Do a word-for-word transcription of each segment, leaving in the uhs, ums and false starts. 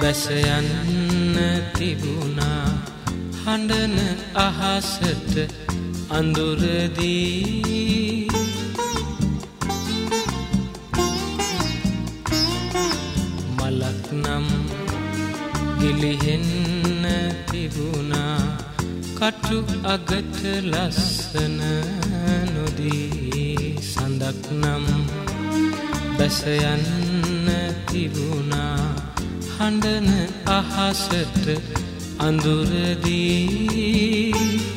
බැස යන්න තිබුණා හඬන අහසට අඳුරදී මලක් නම් ගිලිහෙන්න තිබුණා කටු අගට ලස්සන නොදී සඳක් නම් බැස යන්න තිබුණා හඬන අහසට අඳුරදී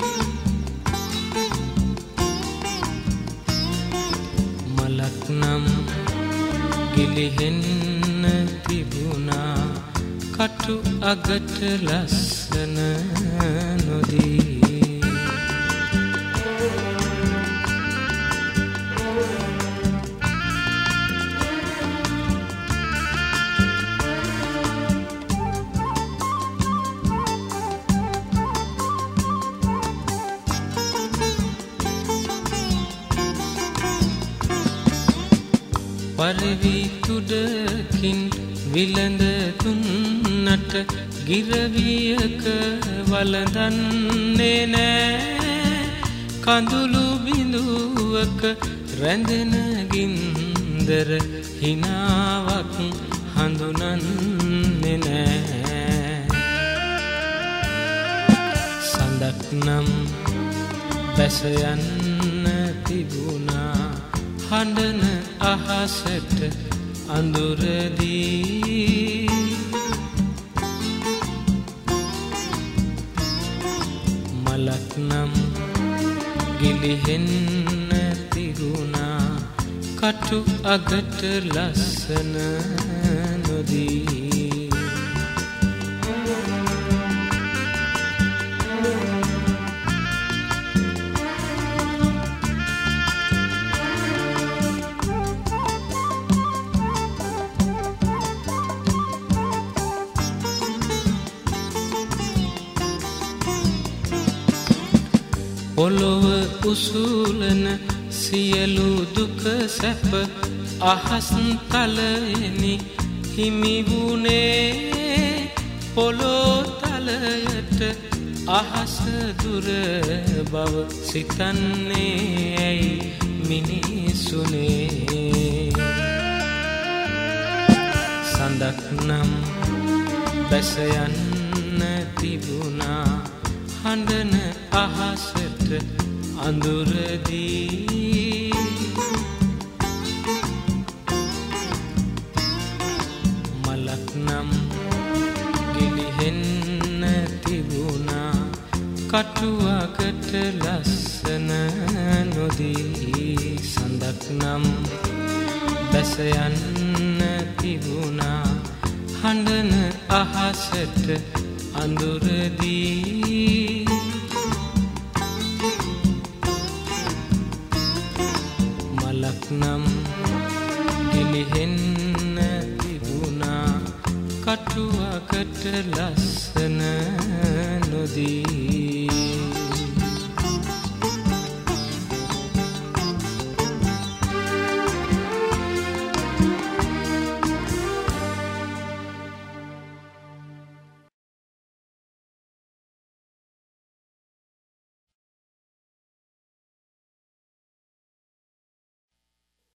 මලක් නම් ගිලිහෙන්න තිබුණා කටු අගට ලස්සන නොදී පරිවි තුඩකින් විලඳ තුන්නට ගිරවියක වළඳන්නේ නෑ කඳුළු බිඳුවක රැඳෙන ගින්දර හිනාවක් හඳුනන්නේ නෑ සඳක් නම් බැස යන්න තිබුණා හඬන අහසට අඳුරදී මලක් නම් ගිලිහෙන්න තිබුණා කටු අගට ලස්සන නොදී පොළොව උසුලන සියලු දුක සැප අහස් තලයෙනි හිමි වුණේ පොළොතලයට අහස දුර බව සිතන්නේ ඇයි මිනිසුනේ සඳක් නම් බැස යන්න තිබුණා හඬන අහසට අඳුරදී මලක් නම් ගිලිහෙන්න තිබුණා කටුවකට ලස්සන නොදී සඳක් නම් බැස යන්න තිබුණා හඬන අහසට අඳුරදී මලක් නම් ගිලිහෙන්න තිබුණා කටුවකට ලස්සන නොදී